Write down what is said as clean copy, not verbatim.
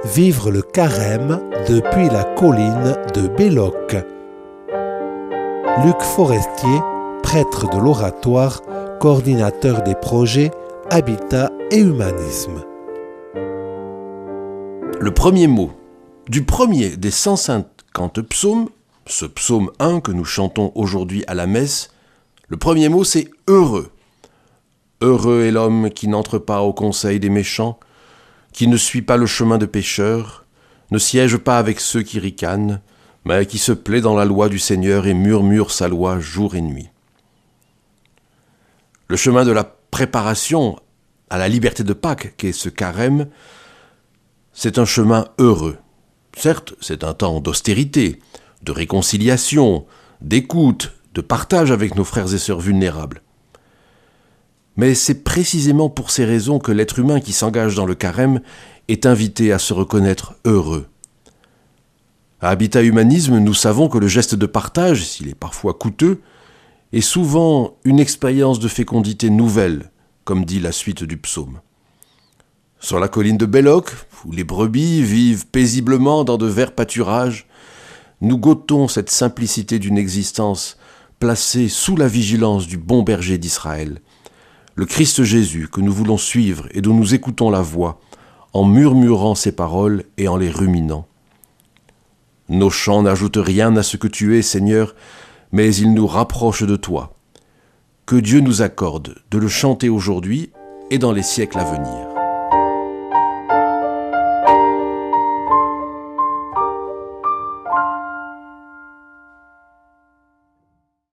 Vivre le carême depuis la colline de Belloc. Luc Forestier, prêtre de l'Oratoire, coordinateur des projets Habitat et Humanisme. Le premier mot du premier des 150 psaumes, ce psaume 1 que nous chantons aujourd'hui à la messe, le premier mot c'est « heureux ». Heureux est l'homme qui n'entre pas au conseil des méchants, qui ne suit pas le chemin de pécheurs, ne siège pas avec ceux qui ricanent, mais qui se plaît dans la loi du Seigneur et murmure sa loi jour et nuit. Le chemin de la préparation à la liberté de Pâques, qu'est ce carême, c'est un chemin heureux. Certes, c'est un temps d'austérité, de réconciliation, d'écoute, de partage avec nos frères et sœurs vulnérables. Mais c'est précisément pour ces raisons que l'être humain qui s'engage dans le carême est invité à se reconnaître heureux. À Habitat Humanisme, nous savons que le geste de partage, s'il est parfois coûteux, est souvent une expérience de fécondité nouvelle, comme dit la suite du psaume. Sur la colline de Belloc, où les brebis vivent paisiblement dans de verts pâturages, nous goûtons cette simplicité d'une existence placée sous la vigilance du bon berger d'Israël, le Christ Jésus que nous voulons suivre et dont nous écoutons la voix, en murmurant ses paroles et en les ruminant. Nos chants n'ajoutent rien à ce que tu es, Seigneur, mais ils nous rapprochent de toi. Que Dieu nous accorde de le chanter aujourd'hui et dans les siècles à venir.